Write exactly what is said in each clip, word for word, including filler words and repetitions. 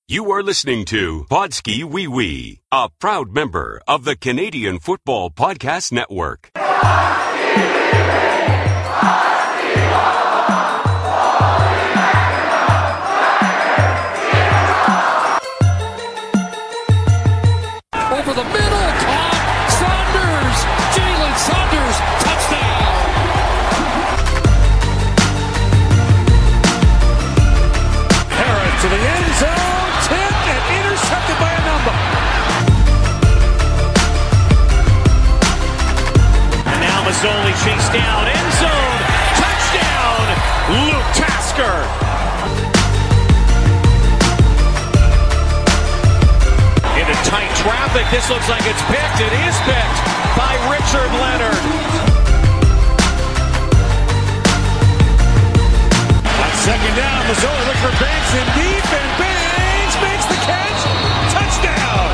You are listening to Podski Wee Wee, a proud member of the Canadian Football Podcast Network. Over the middle, caught, Saunders, Jalen Saunders, touchdown! Harris to the end zone, tipped and intercepted by a number. And now Mazzoli chased down, end zone, touchdown, Luke Tasker. Into tight traffic, this looks like it's picked. It is picked by Richard Leonard. On second down, Mazzoli looking for Banks in deep, and Banks makes the catch. Touchdown!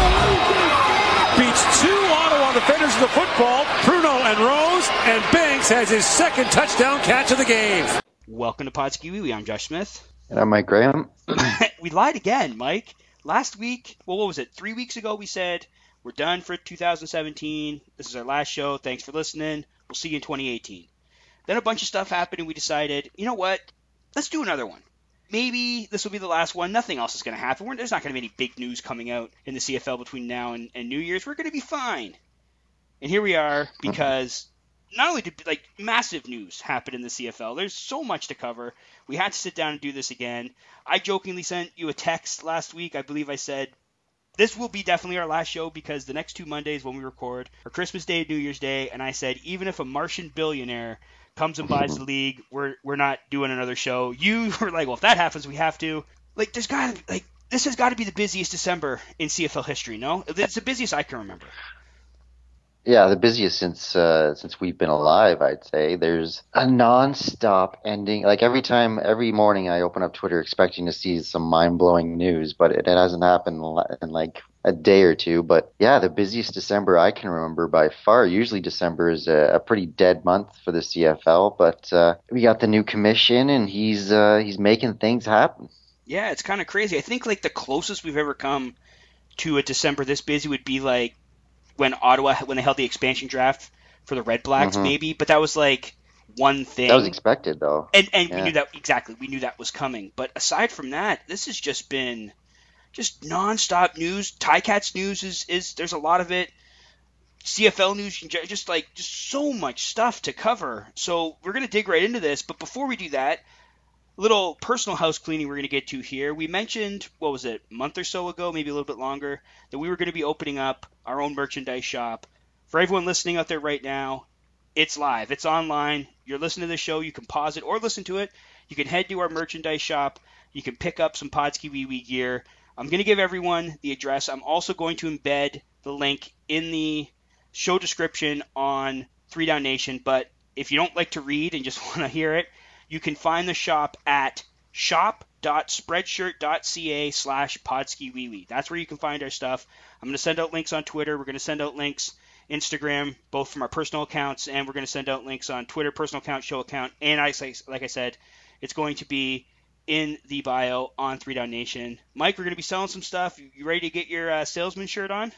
Beats two Ottawa defenders of the football, Pruno and Rose, and Banks has his second touchdown catch of the game. Welcome to Podski Wee Wee. I'm Josh Smith. And I'm Mike Graham. We lied again, Mike. Last week, well, what was it? Three weeks ago, we said we're done for two thousand seventeen. This is our last show. Thanks for listening. We'll see you in twenty eighteen. Then a bunch of stuff happened, and we decided, you know what? Let's do another one. Maybe this will be the last one. Nothing else is going to happen. We're, there's not going to be any big news coming out in the C F L between now and, and New Year's. We're going to be fine. And here we are because not only did like massive news happen in the C F L, there's so much to cover. We had to sit down and do this again. I jokingly sent you a text last week. I believe I said this will be definitely our last show because the next two Mondays when we record are Christmas Day and New Year's Day. And I said, even if a Martian billionaire comes and buys the league, we're we're not doing another show. You were like, well, if that happens, we have to. Like, there's got to like this has got to be the busiest December in C F L history. No, it's the busiest I can remember. Yeah, the busiest since uh, since we've been alive, I'd say. There's a non-stop ending. Like every time, every morning, I open up Twitter expecting to see some mind-blowing news, but it, it hasn't happened in like a day or two. But yeah, the busiest December I can remember by far. Usually December is a, a pretty dead month for the C F L, but uh, we got the new commission, and he's uh, he's making things happen. Yeah, it's kind of crazy. I think like the closest we've ever come to a December this busy would be like when Ottawa, when they held the expansion draft for the Red Blacks, mm-hmm. maybe, but that was like one thing. That was expected, though. And and yeah. we knew that, exactly, we knew that was coming. But aside from that, this has just been just nonstop news. Ticats news is, is there's a lot of it. C F L news, just like, just so much stuff to cover. So we're going to dig right into this. But before we do that, little personal house cleaning we're going to get to here. We mentioned, what was it, a month or so ago, maybe a little bit longer, that we were going to be opening up our own merchandise shop. For everyone listening out there right now, it's live. It's online. You're listening to the show. You can pause it or listen to it. You can head to our merchandise shop. You can pick up some Podski Wee Wee gear. I'm going to give everyone the address. I'm also going to embed the link in the show description on Three Down Nation. But if you don't like to read and just want to hear it, you can find the shop at shop.spreadshirt.ca slash podskiwiwi. That's where you can find our stuff. I'm going to send out links on Twitter. We're going to send out links Instagram, both from our personal accounts, and we're going to send out links on Twitter, personal account, show account, and I say, like I said, it's going to be in the bio on Three Down Nation. Mike, we're going to be selling some stuff. You ready to get your uh, salesman shirt on?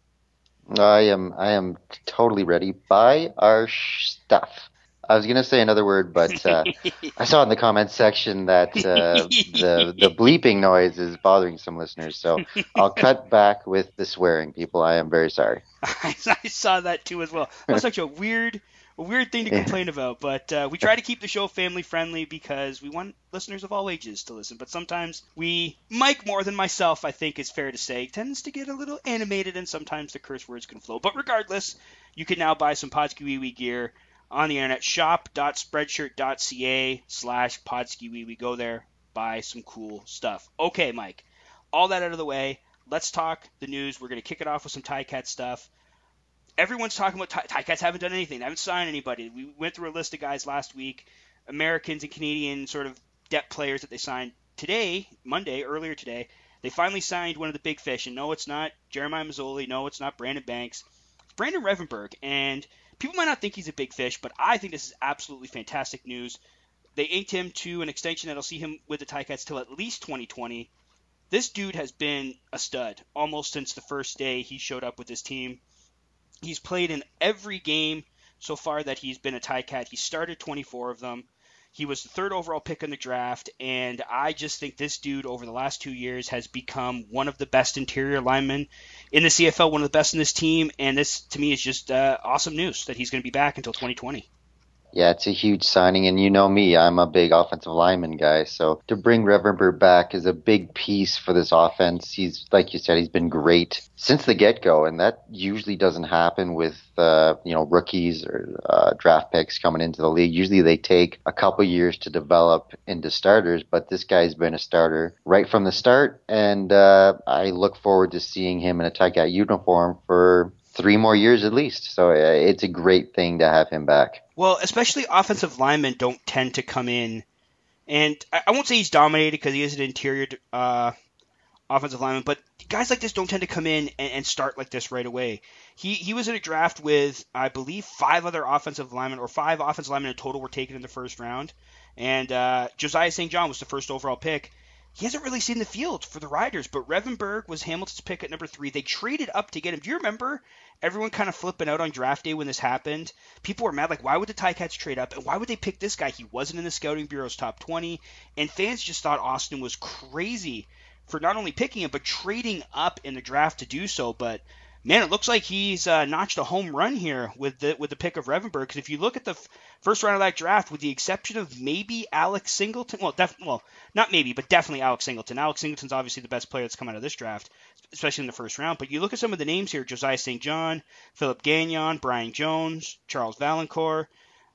I am. I am totally ready. Buy our sh- stuff. I was going to say another word, but uh, I saw in the comments section that uh, the the bleeping noise is bothering some listeners, so I'll cut back with the swearing, people. I am very sorry. I, I saw that too as well. That's such a weird a weird thing to complain about, but uh, we try to keep the show family-friendly because we want listeners of all ages to listen, but sometimes we, Mike more than myself, I think it's fair to say, tends to get a little animated, and sometimes the curse words can flow. But regardless, you can now buy some Podski Wee Wee gear on the internet, shop.spreadshirt.ca slash podskiwi. We go there, buy some cool stuff. Okay, Mike, all that out of the way, let's talk the news. We're going to kick it off with some Ticats stuff. Everyone's talking about Ti- Ticats haven't done anything. They haven't signed anybody. We went through a list of guys last week, Americans and Canadian sort of depth players that they signed today, Monday, earlier today. They finally signed one of the big fish, and no, it's not Jeremiah Mazzoli. No, it's not Brandon Banks. It's Brandon Revenberg, and people might not think he's a big fish, but I think this is absolutely fantastic news. They inked him to an extension that'll see him with the Ticats till at least twenty twenty. This dude has been a stud almost since the first day he showed up with his team. He's played in every game so far that he's been a Ticat. He started twenty-four of them. He was the third overall pick in the draft, and I just think this dude over the last two years has become one of the best interior linemen in the C F L, one of the best in this team, and this, to me, is just uh, awesome news that he's going to be back until twenty twenty. Yeah, it's a huge signing, and you know me, I'm a big offensive lineman guy, so to bring Revenberg back is a big piece for this offense. He's, like you said, he's been great since the get-go, and that usually doesn't happen with, uh, you know, rookies or uh, draft picks coming into the league. Usually they take a couple years to develop into starters, but this guy's been a starter right from the start, and uh, I look forward to seeing him in a Ticat uniform for three more years at least. So uh, it's a great thing to have him back. Well, especially offensive linemen don't tend to come in, and I, I won't say he's dominated because he is an interior uh, offensive lineman, but guys like this don't tend to come in and, and start like this right away. He he was in a draft with, I believe, five other offensive linemen, or five offensive linemen in total were taken in the first round, and uh, Josiah Saint John was the first overall pick. He hasn't really seen the field for the Riders, but Revenberg was Hamilton's pick at number three. They traded up to get him. Do you remember everyone kind of flipping out on draft day when this happened? People were mad, like, why would the Ticats trade up? And why would they pick this guy? He wasn't in the Scouting Bureau's top twenty. And fans just thought Austin was crazy for not only picking him, but trading up in the draft to do so. But, man, it looks like he's uh, notched a home run here with the with the pick of Revenberg. Because if you look at the f- first round of that draft, with the exception of maybe Alex Singleton, well, def- well, not maybe, but definitely Alex Singleton. Alex Singleton's obviously the best player that's come out of this draft, especially in the first round. But you look at some of the names here: Josiah Saint John, Philip Gagnon, Brian Jones, Charles Valencourt,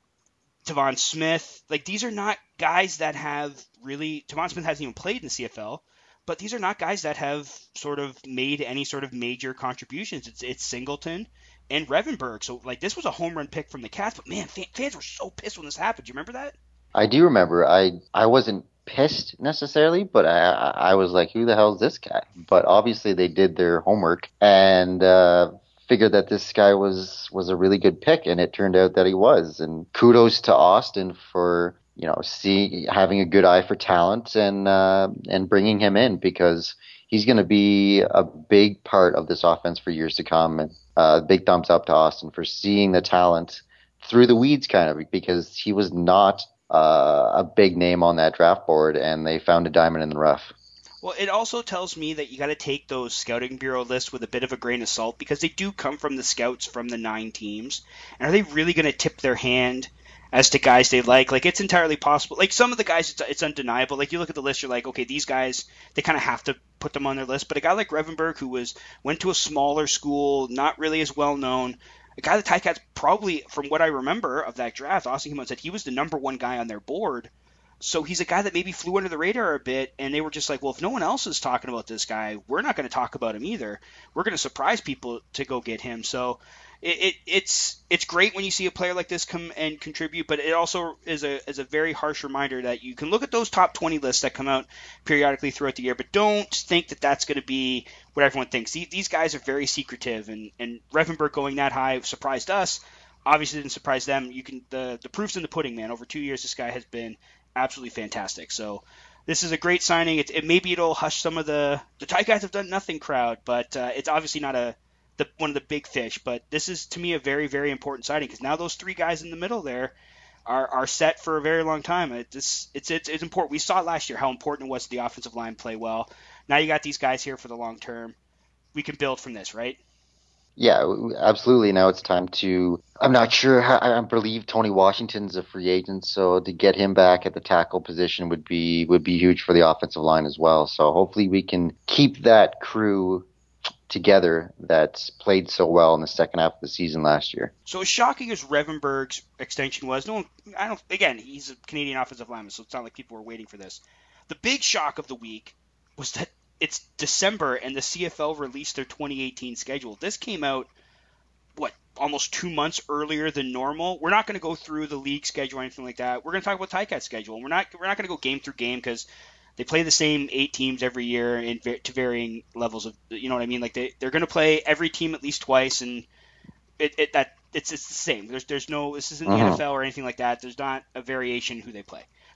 Tavon Smith. Like, these are not guys that have really – Tavon Smith hasn't even played in the C F L. But these are not guys that have sort of made any sort of major contributions. It's it's Singleton and Revenberg. So, like, this was a home run pick from the Cats. But, man, fans were so pissed when this happened. Do you remember that? I do remember. I I wasn't pissed necessarily, but I I was like, who the hell is this guy? But obviously they did their homework and uh, figured that this guy was, was a really good pick, and it turned out that he was. And kudos to Austin for – you know, see having a good eye for talent and uh, and bringing him in, because he's going to be a big part of this offense for years to come. And uh, big thumbs up to Austin for seeing the talent through the weeds, kind of, because he was not uh, a big name on that draft board, and they found a diamond in the rough. Well, it also tells me that you got to take those Scouting Bureau lists with a bit of a grain of salt, because they do come from the scouts from the nine teams. And are they really going to tip their hand as to guys they like? Like, it's entirely possible. Like, some of the guys, it's, it's undeniable. Like, you look at the list, you're like, okay, these guys, they kind of have to put them on their list. But a guy like Revenberg, who was went to a smaller school, not really as well known, a guy the Ticats probably, from what I remember of that draft, Austin Hamilton said he was the number one guy on their board. So he's a guy that maybe flew under the radar a bit, and they were just like, well, if no one else is talking about this guy, we're not going to talk about him either. We're going to surprise people to go get him. So it, it it's it's great when you see a player like this come and contribute, but it also is a is a very harsh reminder that you can look at those top twenty lists that come out periodically throughout the year, but don't think that that's going to be what everyone thinks. These guys are very secretive, and, and Revenberg going that high surprised us. Obviously didn't surprise them. You can the, the proof's in the pudding, man. Over two years, this guy has been absolutely fantastic. So this is a great signing. It, it maybe it'll hush some of the the Ticats have done nothing crowd, but uh, it's obviously not a the one of the big fish. But this is, to me, a very, very important signing, because now those three guys in the middle there are are set for a very long time. It, it's, it's it's it's important. We saw last year how important it was the offensive line play well. Now you got these guys here for the long term. We can build from this, right? Yeah, absolutely. Now it's time to – I'm not sure. How, I believe Tony Washington's a free agent, so to get him back at the tackle position would be would be huge for the offensive line as well. So hopefully we can keep that crew together that's played so well in the second half of the season last year. So as shocking as Revenberg's extension was, no one, I don't. Again, he's a Canadian offensive lineman, so it's not like people were waiting for this. The big shock of the week was that it's December and the C F L released their twenty eighteen schedule. This came out, what, almost two months earlier than normal. We're not going to go through the league schedule or anything like that. We're going to talk about Ticats schedule. And we're not we're not going to go game through game, because they play the same eight teams every year in to varying levels of, you know what I mean? Like they they're going to play every team at least twice, and it, it that it's it's the same. There's there's no this isn't the uh-huh. N F L or anything like that. There's not a variation in who they play.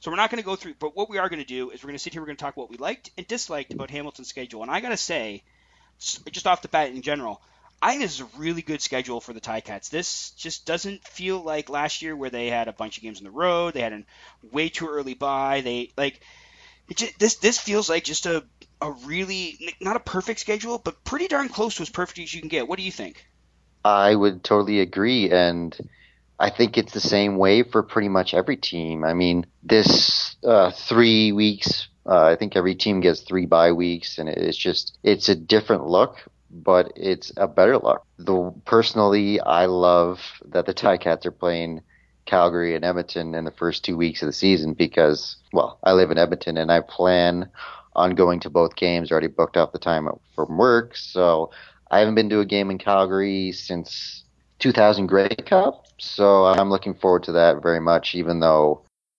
So we're not going to go through, but what we are going to do is we're going to sit here, we're going to talk what we liked and disliked about Hamilton's schedule. And I got to say, just off the bat in general, I think this is a really good schedule for the Ticats. This just doesn't feel like last year where they had a bunch of games on the road. They had a way too early bye. They like it just, this. This feels like just a a really not a perfect schedule, but pretty darn close to as perfect as you can get. What do you think? I would totally agree, and I think it's the same way for pretty much every team. I mean, this uh, three weeks. Uh, I think every team gets three bye weeks, and it's just it's a different look, but it's a better look. Though personally, I love that the Ticats are playing Calgary and Edmonton in the first two weeks of the season because, well, I live in Edmonton and I plan on going to both games. Already booked off the time from work, so I haven't been to a game in Calgary since two thousand Grey Cup. So I'm looking forward to that very much, even though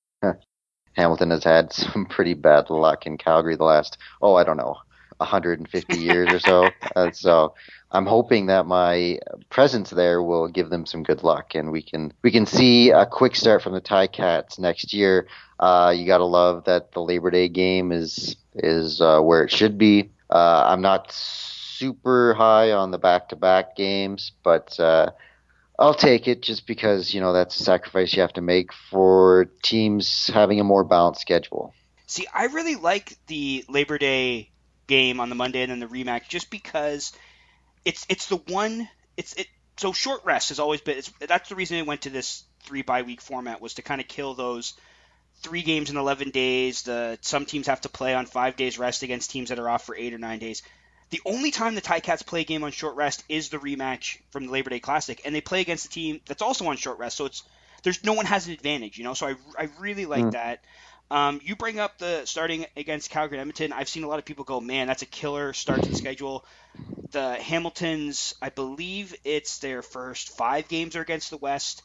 Hamilton has had some pretty bad luck in Calgary the last, oh, I don't know, one hundred fifty years or so. Uh, so I'm hoping that my presence there will give them some good luck, and we can we can see a quick start from the Ticats next year. Uh, you got to love that the Labor Day game is is uh, where it should be. Uh, I'm not super high on the back-to-back games, but uh, I'll take it just because, you know, that's a sacrifice you have to make for teams having a more balanced schedule. See, I really like the Labor Day game on the Monday and then the rematch just because it's it's the one it's it so short rest has always been it's, that's the reason it went to this three bye week format, was to kind of kill those three games in eleven days. The some teams have to play on five days rest against teams that are off for eight or nine days. The only time the Ticats play a game on short rest is the rematch from the Labor Day Classic, and they play against a team that's also on short rest. So it's there's no one has an advantage, you know. So I, I really like mm. that. Um, you bring up the starting against Calgary and Edmonton. I've seen a lot of people go, man, that's a killer start to the schedule. The Hamiltons, I believe it's their first five games are against the West,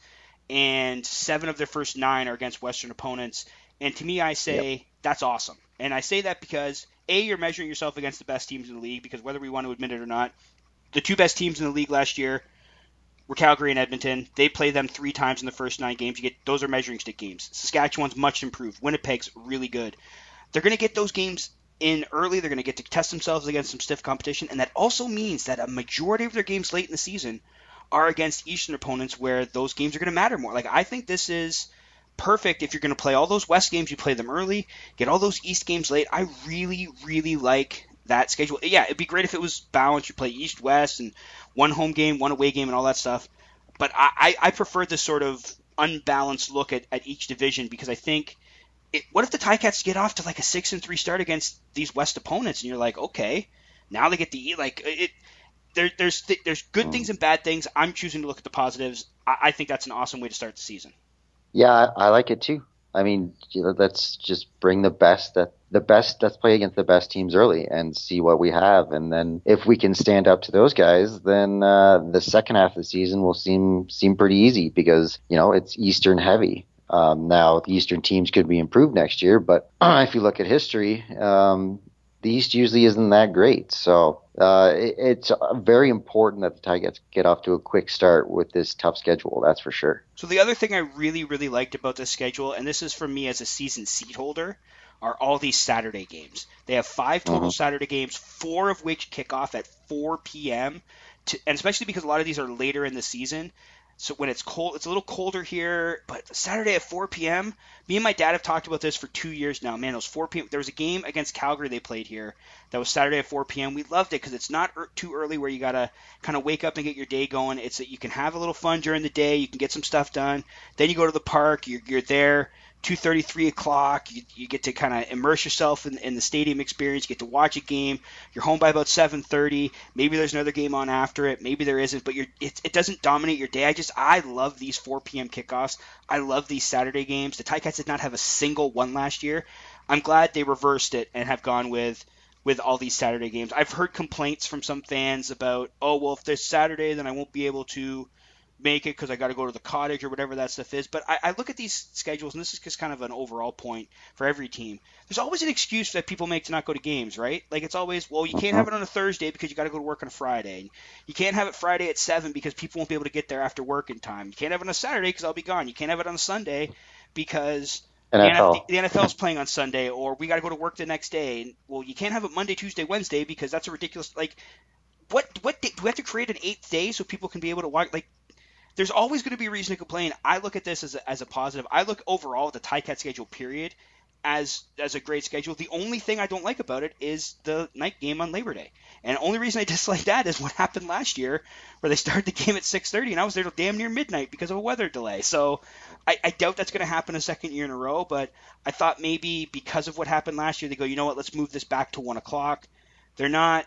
and seven of their first nine are against Western opponents. And to me, I say yep. that's awesome. And I say that because A, you're measuring yourself against the best teams in the league, because whether we want to admit it or not, the two best teams in the league last year were Calgary and Edmonton. They played them three times in the first nine games. You get those are measuring stick games. Saskatchewan's much improved. Winnipeg's really good. They're going to get those games in early. They're going to get to test themselves against some stiff competition, and that also means that a majority of their games late in the season are against Eastern opponents where those games are going to matter more. Like, I think this is perfect if you're going to play all those West games, you play them early, get all those East games late. I really, really like that schedule. Yeah, it'd be great if it was balanced. You play East, West, and one home game, one away game, and all that stuff. But I, I, I prefer this sort of unbalanced look at, at each division, because I think, it, what if the Ticats get off to like a six and three start against these West opponents, and you're like, okay, now they get to eat like it. There, there's th- there's good things and bad things. I'm choosing to look at the positives. I, I think that's an awesome way to start the season. Yeah, I, I like it too. I mean, you know, let's just bring the best that the best. Let's play against the best teams early and see what we have, and then if we can stand up to those guys, then uh, the second half of the season will seem seem pretty easy, because you know it's Eastern heavy. Um, now, the Eastern teams could be improved next year, but if you look at history, um, the East usually isn't that great. So uh, it, it's very important that the Tigers get off to a quick start with this tough schedule, that's for sure. So the other thing I really, really liked about this schedule, and this is for me as a season seat holder, are all these Saturday games. They have five total mm-hmm. Saturday games, four of which kick off at four p.m., to, and especially because a lot of these are later in the season. So when it's cold, it's a little colder here, but Saturday at four p.m., me and my dad have talked about this for two years now. Man, those four p.m., there was a game against Calgary they played here that was Saturday at four p.m. We loved it because it's not er- too early where you got to kind of wake up and get your day going. It's that you can have a little fun during the day. You can get some stuff done. Then you go to the park. You're, you're there. two thirty, three o'clock, you, you get to kind of immerse yourself in, in the stadium experience. You get to watch a game. You're home by about seven thirty. Maybe there's another game on after it. Maybe there isn't, but you're, it, it doesn't dominate your day. I just, I love these four p.m. kickoffs. I love these Saturday games. The Ticats did not have a single one last year. I'm glad they reversed it and have gone with with all these Saturday games. I've heard complaints from some fans about, oh, well, if there's Saturday, then I won't be able to make it because I got to go to the cottage or whatever that stuff is. But I, I look at these schedules, and this is just kind of an overall point for every team. There's always an excuse that people make to not go to games, right? Like, it's always, well, you can't have it on a Thursday because you got to go to work on a Friday. You can't have it Friday at seven because people won't be able to get there after work in time. You can't have it on a Saturday because I'll be gone. You can't have it on a Sunday because The N F L. N F L, the N F L is playing on Sunday, or we got to go to work the next day. And, well, you can't have it Monday, Tuesday, Wednesday because that's a ridiculous. Like, what what day, do we have to create an eighth day so people can be able to watch? Like, there's always going to be a reason to complain. I look at this as a, as a positive. I look overall at the Ticats schedule, period, as as a great schedule. The only thing I don't like about it is the night game on Labor Day. And the only reason I dislike that is what happened last year, where they started the game at six thirty, and I was there till damn near midnight because of a weather delay. So I, I doubt that's going to happen a second year in a row, but I thought maybe because of what happened last year, they go, you know what, let's move this back to one o'clock. They're not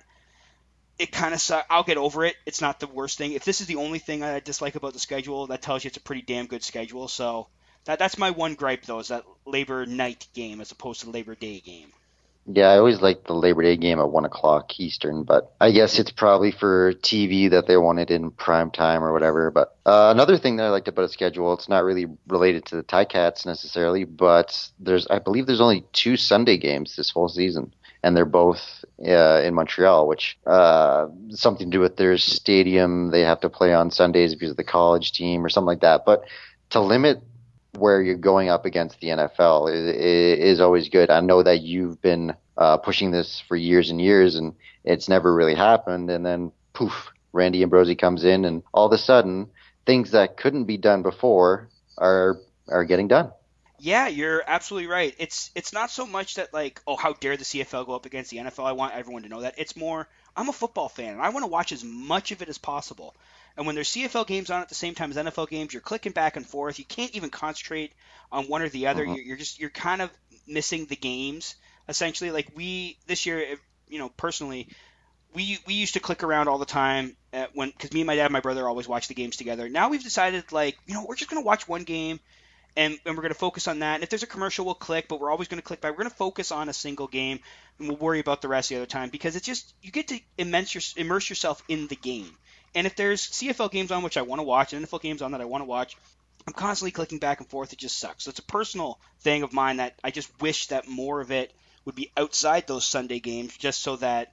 – it kind of sucks. I'll get over it. It's not the worst thing. If this is the only thing I dislike about the schedule, that tells you it's a pretty damn good schedule. So that that's my one gripe, though, is that Labor night game as opposed to the Labor Day game. Yeah, I always liked the Labor Day game at one o'clock Eastern, but I guess it's probably for T V that they want it in prime time or whatever. But uh, another thing that I liked about a schedule, it's not really related to the Ticats necessarily, but there's I believe there's only two Sunday games this whole season, and they're both uh, in Montreal, which uh, something to do with their stadium. They have to play on Sundays because of the college team or something like that. But to limit where you're going up against the N F L is, is always good. I know that you've been uh, pushing this for years and years, and it's never really happened. And then, poof, Randy Ambrosie comes in, and all of a sudden, things that couldn't be done before are are getting done. Yeah, you're absolutely right. It's it's not so much that, like, oh, how dare the C F L go up against the N F L. I want everyone to know that. It's more, I'm a football fan, and I want to watch as much of it as possible. And when there's C F L games on at the same time as N F L games, you're clicking back and forth. You can't even concentrate on one or the other. Mm-hmm. You're, you're just you're kind of missing the games essentially. Like we this year, you know, personally, we we used to click around all the time at when because me and my dad and my brother always watch the games together. Now we've decided, like, you know, we're just gonna watch one game. And, and we're going to focus on that. And if there's a commercial, we'll click, but we're always going to click back. We're going to focus on a single game, and we'll worry about the rest the other time because it's just you get to immerse, your, immerse yourself in the game. And if there's C F L games on which I want to watch and N F L games on that I want to watch, I'm constantly clicking back and forth. It just sucks. So it's a personal thing of mine that I just wish that more of it would be outside those Sunday games just so that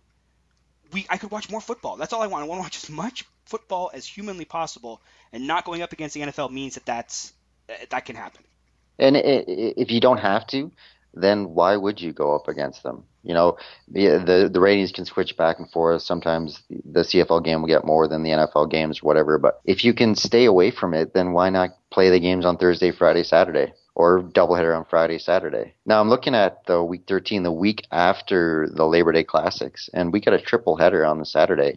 we I could watch more football. That's all I want. I want to watch as much football as humanly possible, and not going up against the N F L means that that's that can happen. And if you don't have to, then why would you go up against them? You know, the, the the ratings can switch back and forth. Sometimes the C F L game will get more than the N F L games, whatever. But if you can stay away from it, then why not play the games on Thursday, Friday, Saturday, or doubleheader on Friday, Saturday? Now I'm looking at the week thirteen, the week after the Labor Day Classics, and we got a triple header on the Saturday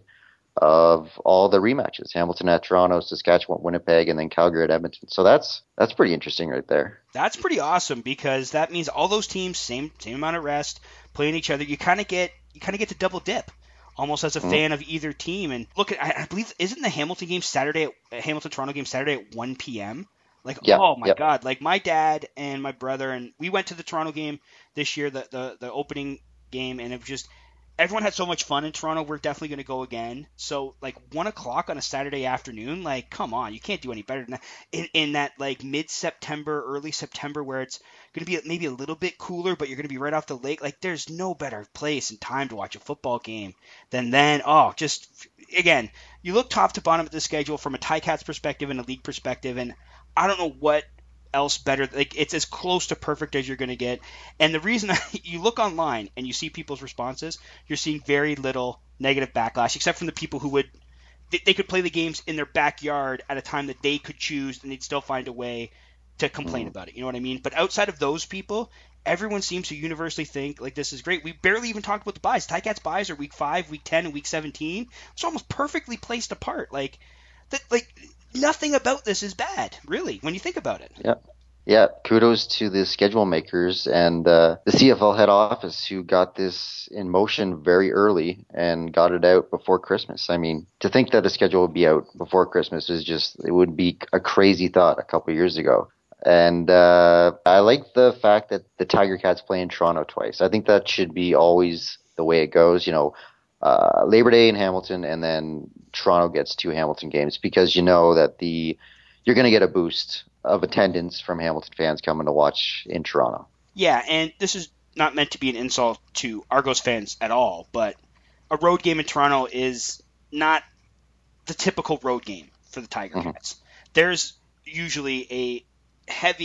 of all the rematches: Hamilton at Toronto, Saskatchewan, Winnipeg, and then Calgary at Edmonton. So that's that's pretty interesting right there. That's pretty awesome because that means all those teams, same same amount of rest, playing each other. You kind of get you kind of get to double dip, almost as a mm-hmm. fan of either team. And look, at, I, I believe isn't the Hamilton game Saturday, at, Hamilton Toronto game Saturday at one p.m. Like, yep, oh my yep. God! Like my dad and my brother and we went to the Toronto game this year, the the, the opening game, and it was just. Everyone had so much fun in Toronto. We're definitely going to go again. So, like, one o'clock on a Saturday afternoon, like, come on. You can't do any better than that. In, in that, like, mid-September, early September, where it's going to be maybe a little bit cooler, but you're going to be right off the lake. Like, there's no better place and time to watch a football game than then. Oh, just, again, you look top to bottom at the schedule from a Ticats perspective and a league perspective, and I don't know what else better. Like, it's as close to perfect as you're going to get. And the reason you look online and you see people's responses, you're seeing very little negative backlash, except from the people who would they, they could play the games in their backyard at a time that they could choose, and they'd still find a way to complain mm. about it. You know what I mean? But outside of those people, everyone seems to universally think like this is great. We barely even talked about the buys. Ticats buys are week five, week ten, and week seventeen. It's almost perfectly placed apart. Like that. Like. Nothing about this is bad, really, when you think about it. Yeah. Yeah, kudos to the schedule makers and uh, the C F L head office who got this in motion very early and got it out before Christmas. I mean, to think that a schedule would be out before Christmas is just, it would be a crazy thought a couple of years ago. And uh, I like the fact that the Tiger Cats play in Toronto twice. I think that should be always the way it goes, you know. Uh, Labor Day in Hamilton, and then Toronto gets two Hamilton games because you know that the you're going to get a boost of attendance from Hamilton fans coming to watch in Toronto. Yeah, and this is not meant to be an insult to Argos fans at all, but a road game in Toronto is not the typical road game for the Tiger Cats. Mm-hmm. There's usually a heavy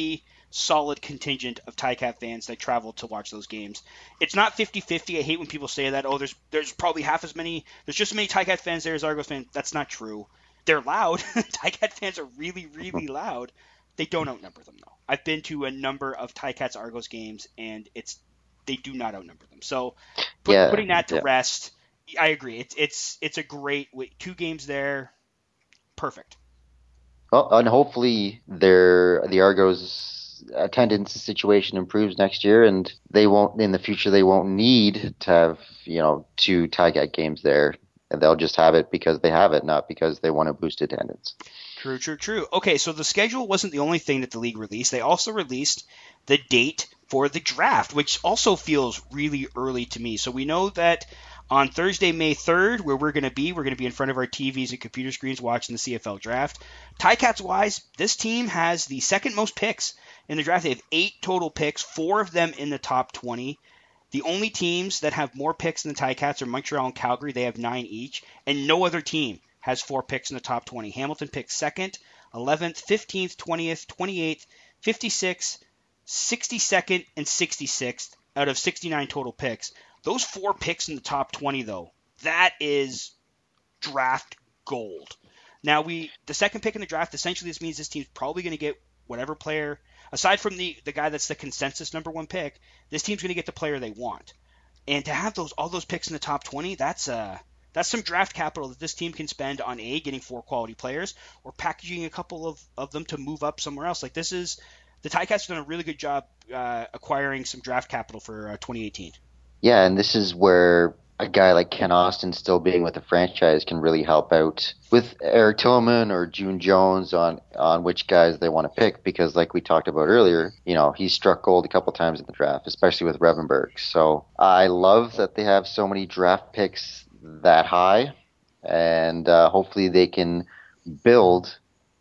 solid contingent of Ticats fans that travel to watch those games. It's not fifty-fifty. I hate when people say that, oh, there's there's probably half as many, there's just as many Ticats fans there as Argos fans. That's not true. They're loud. Ticats fans are really, really loud. They don't outnumber them, though. I've been to a number of Ticats Argos games, and it's they do not outnumber them. So put, yeah, putting that to yeah. rest, I agree. It's it's it's a great two games there. Perfect. Well, and hopefully their the Argos attendance situation improves next year, and they won't in the future they won't need to have you know two Ticat games there, and they'll just have it because they have it, not because they want to boost attendance. True, true, true. Okay, so the schedule wasn't the only thing that the league released. They also released the date for the draft, which also feels really early to me. So we know that on Thursday, May third, where we're going to be, we're going to be in front of our T Vs and computer screens watching the C F L draft. Ticats-wise, this team has the second most picks in the draft. They have eight total picks, four of them in the top twenty. The only teams that have more picks than the Ticats are Montreal and Calgary. They have nine each, and no other team has four picks in the top twenty. Hamilton picks second, eleventh, fifteenth, twentieth, twenty-eighth, fifty-sixth, sixty-second, and sixty-sixth out of sixty-nine total picks. Those four picks in the top twenty, though, that is draft gold. Now, we the second pick in the draft, essentially this means this team's probably going to get whatever player, aside from the, the guy that's the consensus number one pick, this team's going to get the player they want. And to have those all those picks in the top twenty, that's uh, that's some draft capital that this team can spend on A, getting four quality players, or packaging a couple of, of them to move up somewhere else. Like this is, the Ticats have done a really good job uh, acquiring some draft capital for uh, twenty eighteen. Yeah, and this is where a guy like Ken Austin still being with the franchise can really help out with Eric Tillman or June Jones on, on which guys they want to pick, because like we talked about earlier, you know, he struck gold a couple times in the draft, especially with Revenberg. So I love that they have so many draft picks that high, and uh, hopefully they can build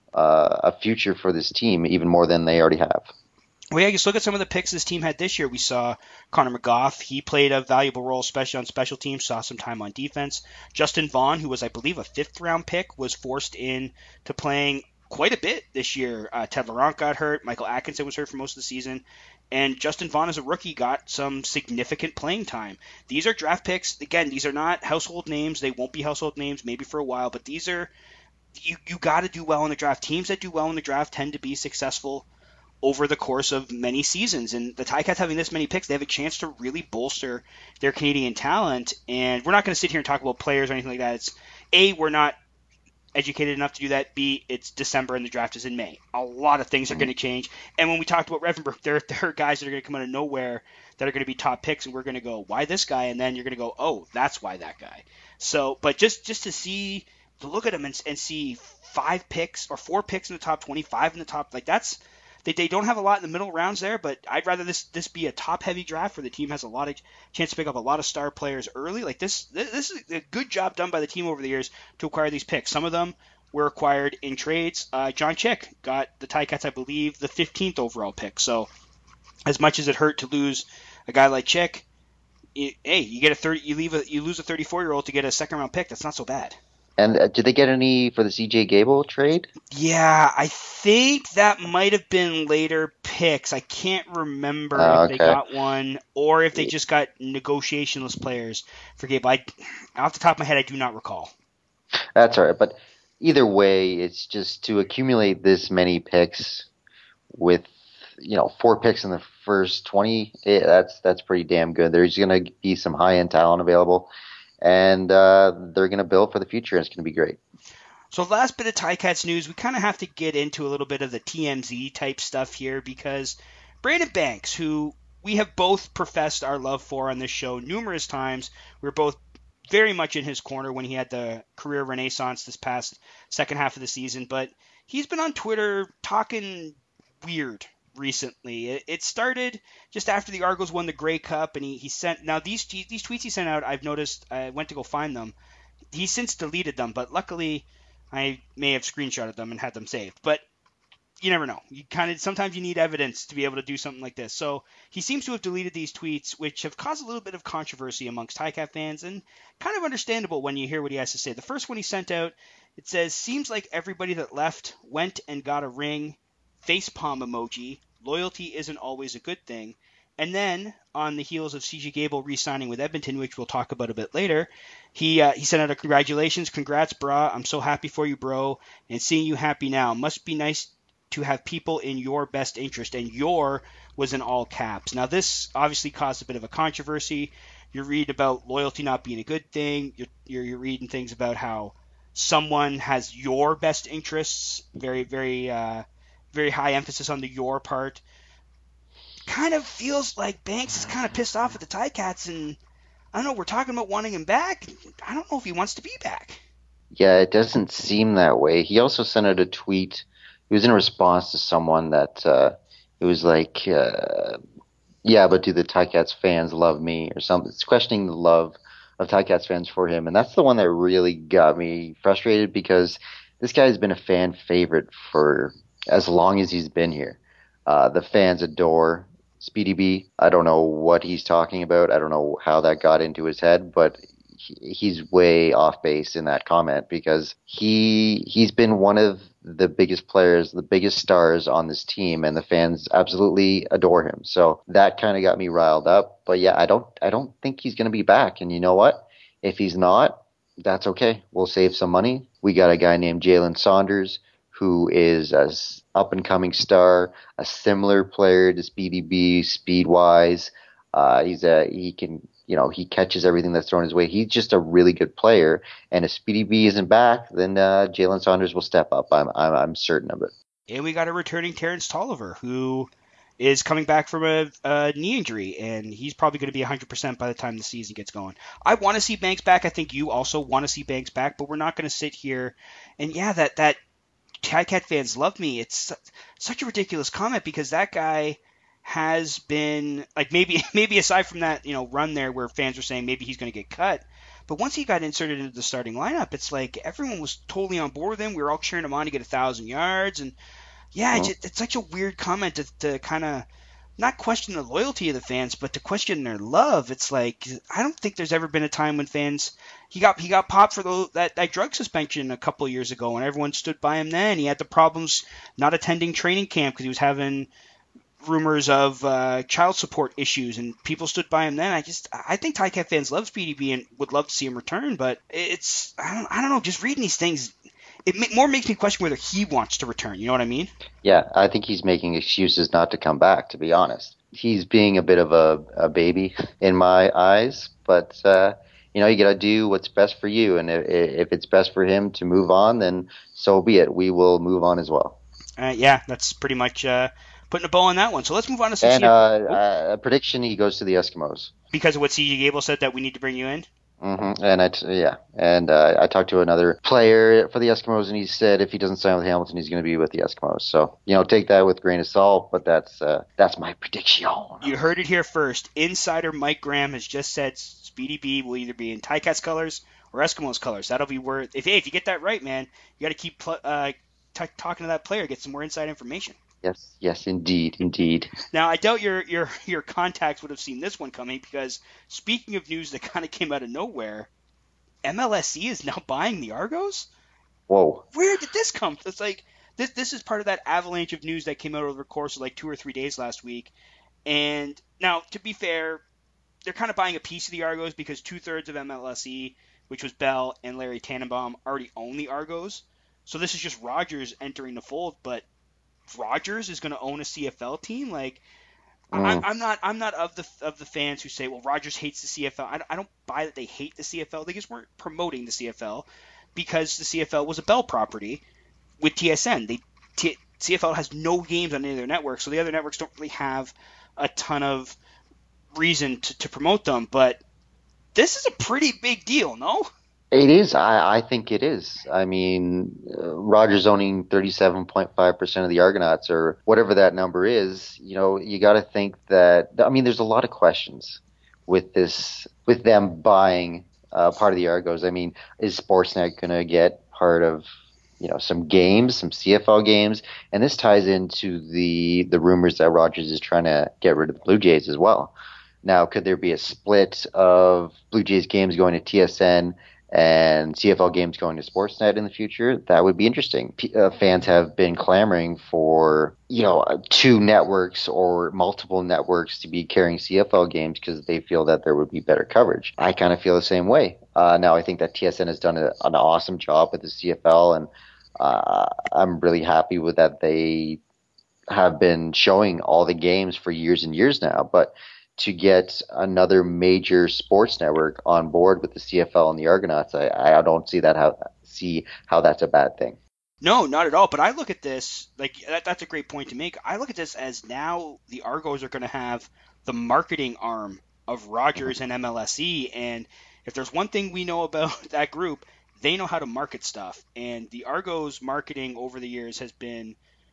uh, a future for this team even more than they already have. Well, yeah, just look at some of the picks this team had this year. We saw Connor McGough. He played a valuable role, especially on special teams, saw some time on defense. Justin Vaughn, who was, I believe, a fifth-round pick, was forced in to playing quite a bit this year. Uh, Ted Laurent got hurt. Michael Atkinson was hurt for most of the season. And Justin Vaughn, as a rookie, got some significant playing time. These are draft picks. Again, these are not household names. They won't be household names maybe for a while, but these are you, – you got to do well in the draft. Teams that do well in the draft tend to be successful over the course of many seasons. And the Ticats having this many picks, they have a chance to really bolster their Canadian talent. And we're not going to sit here and talk about players or anything like that. It's A, we're not educated enough to do that. B, it's December and the draft is in May. A lot of things are going to change. And when we talked about Revenberg, there, there are guys that are going to come out of nowhere that are going to be top picks, and we're going to go, why this guy? And then you're going to go, oh, that's why that guy. So, but just, just to see, to look at them and, and see five picks or four picks in the top twenty, five in the top, like that's, They, they don't have a lot in the middle rounds there, but I'd rather this this be a top-heavy draft where the team has a lot of chance to pick up a lot of star players early. Like this, this, this is a good job done by the team over the years to acquire these picks. Some of them were acquired in trades. Uh, John Chick got the Ticats, I believe, the fifteenth overall pick. So as much as it hurt to lose a guy like Chick, you, hey, you get a thirty, you leave a, you lose a thirty-four-year-old to get a second-round pick. That's not so bad. And uh, did they get any for the C J Gable trade? Yeah, I think that might have been later picks. I can't remember Oh, if okay. they got one or if they just got negotiationless players for Gable. I, off the top of my head, I do not recall. That's all right. But either way, it's just to accumulate this many picks with, you know, four picks in the first twenty, eh, that's that's pretty damn good. There's going to be some high-end talent available. And uh, they're going to build for the future, and it's going to be great. So last bit of Ticats news, we kind of have to get into a little bit of the T M Z type stuff here because Brandon Banks, who we have both professed our love for on this show numerous times, we were both very much in his corner when he had the career renaissance this past second half of the season, but he's been on Twitter talking weird recently. It, it started just after the Argos won the Grey Cup, and he, he sent now these these tweets he sent out. I've noticed. I went to go find them. He's since deleted them, but luckily I may have screenshotted them and had them saved. But you never know. You kind of sometimes you need evidence to be able to do something like this. So he seems to have deleted these tweets, which have caused a little bit of controversy amongst Ticat fans, and kind of understandable when you hear what he has to say. The first one he sent out, it says, "Seems like everybody that left went and got a ring. Facepalm emoji. loyalty isn't always a good thing. And then on the heels of C J Gable re-signing with Edmonton, which we'll talk about a bit later, he uh, he sent out a congratulations, congrats, brah. I'm so happy for you, bro, and seeing you happy now. Must be nice to have people in your best interest, and your was in all caps. Now this obviously caused a bit of a controversy. You're reading about loyalty not being a good thing. You're, you're, you're reading things about how someone has your best interests. Very, very, uh, very high emphasis on the your part. Kind of feels like Banks is kind of pissed off at the Ticats, and I don't know, we're talking about wanting him back. I don't know if he wants to be back. Yeah, it doesn't seem that way. He also sent out a tweet. It was in response to someone that uh, it was like, uh, yeah, but do the Ticats fans love me or something? It's questioning the love of Ticats fans for him, and that's the one that really got me frustrated because this guy has been a fan favorite for as long as he's been here. Uh, the fans adore Speedy B. I don't know what he's talking about. I don't know how that got into his head, but he, he's way off base in that comment because he he's been one of the biggest players, the biggest stars on this team, and the fans absolutely adore him. So that kind of got me riled up. But yeah, I don't I don't think he's going to be back. And you know what? If he's not, that's okay. We'll save some money. We got a guy named Jalen Saunders, who is a up-and-coming star, a similar player to Speedy B, speed-wise. Uh, he's a he can you know he catches everything that's thrown his way. He's just a really good player. And if Speedy B isn't back, then uh, Jalen Saunders will step up. I'm I'm I'm certain of it. And we got a returning Terrence Tolliver, who is coming back from a, a knee injury, and he's probably going to be one hundred percent by the time the season gets going. I want to see Banks back. I think you also want to see Banks back, but we're not going to sit here and yeah, that that. Ticat fans love me. It's such a ridiculous comment because that guy has been like maybe maybe aside from that you know run there where fans were saying maybe he's going to get cut, but once he got inserted into the starting lineup, it's like everyone was totally on board with him. We were all cheering him on to get a thousand yards, and yeah, it's, it's such a weird comment to, to kind of not question the loyalty of the fans, but to question their love. It's like I don't think there's ever been a time when fans he got he got popped for the, that that drug suspension a couple of years ago, and everyone stood by him then. He had the problems not attending training camp because he was having rumors of uh, child support issues, and people stood by him then. I just I think Ticat fans love Speedy B and would love to see him return, but it's I don't I don't know. Just reading these things, it ma- more makes me question whether he wants to return. You know what I mean? Yeah, I think he's making excuses not to come back, to be honest. He's being a bit of a, a baby in my eyes, but, uh, you know, you got to do what's best for you. And if, if it's best for him to move on, then so be it. We will move on as well. Uh, yeah, that's pretty much uh, putting a bow on that one. So let's move on to some And C F L. uh, uh, a prediction, he goes to the Eskimos. Because of what C J Gable said that we need to bring you in? Mm-hmm. And I, t- yeah, and uh, I talked to another player for the Eskimos, and he said if he doesn't sign with Hamilton, he's going to be with the Eskimos. So you know, take that with a grain of salt, but that's uh, that's my prediction. You heard it here first. Insider Mike Graham has just said Speedy B will either be in Ticats colors or Eskimos colors. That'll be worth. If hey, if you get that right, man, you got to keep pl- uh, t- talking to that player, get some more inside information. Yes, yes, indeed, indeed. Now, I doubt your your your contacts would have seen this one coming because speaking of news that kind of came out of nowhere, M L S C is now buying the Argos? Whoa. Where did this come from? It's like this this is part of that avalanche of news that came out over the course of like two or three days last week. And now, to be fair, they're kind of buying a piece of the Argos because two-thirds of M L S C, which was Bell and Larry Tannenbaum, already own the Argos. So this is just Rogers entering the fold, but Rogers is going to own a C F L team. Like, mm. I'm, I'm not, I'm not of the of the fans who say, well, Rogers hates the C F L. I, I don't buy that they hate the C F L. They just weren't promoting the C F L because the C F L was a Bell property with T S N. They T, C F L has no games on any of their networks, so the other networks don't really have a ton of reason to, to promote them. But this is a pretty big deal, no? It is. I, I think it is. I mean, uh, Rogers owning thirty-seven point five percent of the Argonauts or whatever that number is, you know, you got to think that, I mean, there's a lot of questions with this, with them buying uh, part of the Argos. I mean, is Sportsnet going to get part of, you know, some games, some C F L games? And this ties into the, the rumors that Rogers is trying to get rid of the Blue Jays as well. Now, could there be a split of Blue Jays games going to T S N and C F L games going to Sportsnet in the future, that would be interesting. P- uh, fans have been clamoring for, you know, two networks or multiple networks to be carrying C F L games because they feel that there would be better coverage. I kind of feel the same way. Uh, now, I think that T S N has done a, an awesome job with the C F L, and uh, I'm really happy with that. They have been showing all the games for years and years now, but to get another major sports network on board with the C F L and the Argonauts, I, I don't see that how see how that's a bad thing. No, not at all. But I look at this, like, that, that's a great point to make. I look at this as now the Argos are going to have the marketing arm of Rogers mm-hmm. and M L S E. And if there's one thing we know about that group, they know how to market stuff. And the Argos marketing over the years has been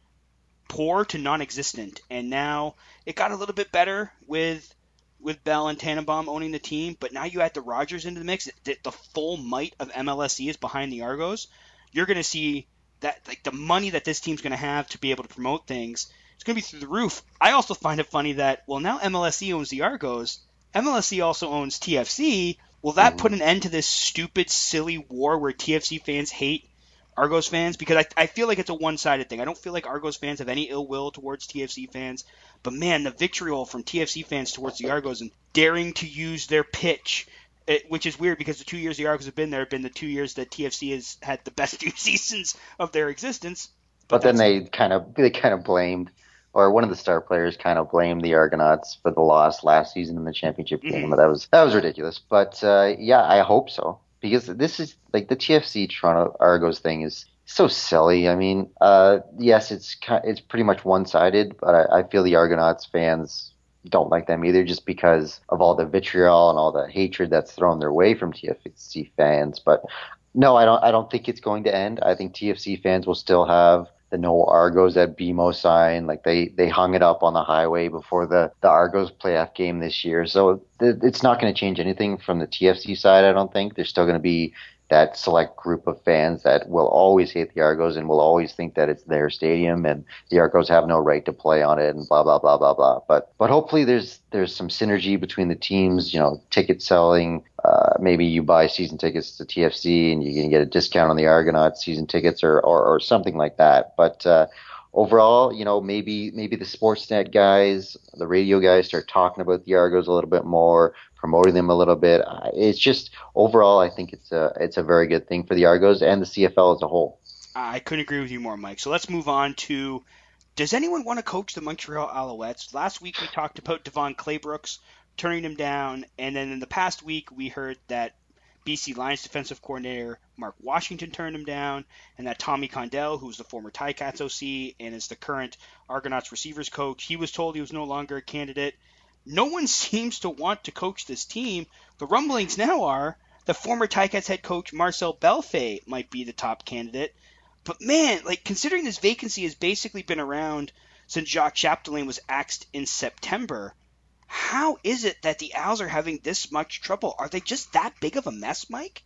poor to non-existent. And now it got a little bit better with with Bell and Tannenbaum owning the team, but now you add the Rogers into the mix, the, the full might of M L S E is behind the Argos. You're going to see that, like, the money that this team's going to have to be able to promote things, it's going to be through the roof. I also find it funny that, well, now M L S E owns the Argos. M L S E also owns T F C. Will that mm-hmm. put an end to this stupid, silly war where T F C fans hate Argos fans? Because I, I feel like it's a one-sided thing. I don't feel like Argos fans have any ill will towards T F C fans. But, man, the vitriol from T F C fans towards the Argos and daring to use their pitch, it, which is weird because the two years the Argos have been there have been the two years that T F C has had the best two seasons of their existence. But, but then they kind of they kind of blamed, or one of the star players kind of blamed the Argonauts for the loss last season in the championship mm-hmm. game. But that was that was ridiculous. But, uh, yeah, I hope so. Because this is, like, the T F C Toronto Argos thing is so silly. I mean, uh, yes, it's it's pretty much one-sided, but I, I feel the Argonauts fans don't like them either just because of all the vitriol and all the hatred that's thrown their way from T F C fans. But no, I don't I don't think it's going to end. I think T F C fans will still have the No Argos at B M O sign. Like, they, they hung it up on the highway before the, the Argos playoff game this year. So th- it's not going to change anything from the T F C side, I don't think. There's still going to be that select group of fans that will always hate the Argos and will always think that it's their stadium and the Argos have no right to play on it and blah, blah, blah, blah, blah. But but hopefully there's there's some synergy between the teams, you know, ticket selling. Uh, maybe you buy season tickets to T F C and you can get a discount on the Argonauts season tickets or, or, or something like that. But uh, overall, you know, maybe maybe the Sportsnet guys, the radio guys start talking about the Argos a little bit more, promoting them a little bit. It's just overall, I think it's a it's a very good thing for the Argos and the C F L as a whole. I couldn't agree with you more, Mike. So let's move on to, does anyone want to coach the Montreal Alouettes? Last week we talked about Devon Claybrooks turning him down, and then in the past week we heard that B C Lions defensive coordinator Mark Washington turned him down, and that Tommy Condell, who's the former Ticats O C and is the current Argonauts receivers coach, he was told he was no longer a candidate. No one seems to want to coach this team. The rumblings now are the former Ticats head coach Marcel Belfait might be the top candidate. But man, like, considering this vacancy has basically been around since Jacques Chapdelaine was axed in September, how is it that the Owls are having this much trouble? Are they just that big of a mess, Mike?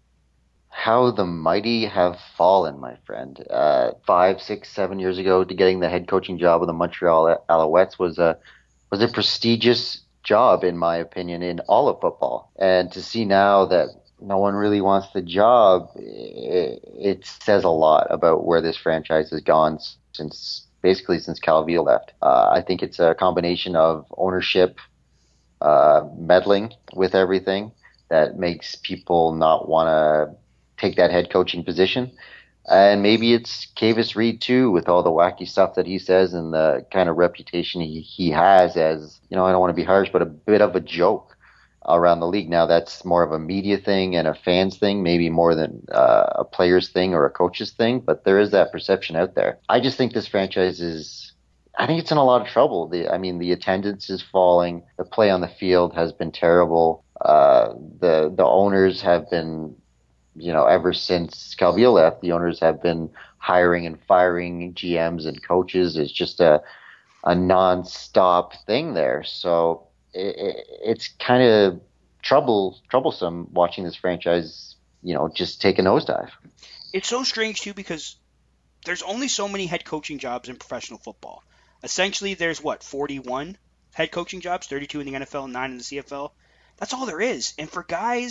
How the mighty have fallen, my friend. Uh, five, six, seven years ago, to getting the head coaching job of the Montreal Alouettes was a was a prestigious job, in my opinion, in all of football. And to see now that no one really wants the job, it, it says a lot about where this franchise has gone since basically since Calvillo left. Uh, I think it's a combination of ownership uh, meddling with everything that makes people not want to take that head coaching position. And maybe it's Kavis Reed, too, with all the wacky stuff that he says and the kind of reputation he, he has as, you know, I don't want to be harsh, but a bit of a joke around the league. Now, that's more of a media thing and a fans thing, maybe more than uh, a player's thing or a coach's thing, but there is that perception out there. I just think this franchise is, I think it's in a lot of trouble. The, I mean, the attendance is falling. The play on the field has been terrible. Uh, the the owners have been, you know, ever since Calvillo left, the owners have been hiring and firing G Ms and coaches. It's just a a non-stop thing there. So it, it, it's kind of trouble troublesome watching this franchise, you know, just take a nosedive. It's so strange, too, because there's only so many head coaching jobs in professional football. Essentially, there's, what, forty-one head coaching jobs, thirty-two in the N F L and nine in the C F L? That's all there is. And for guys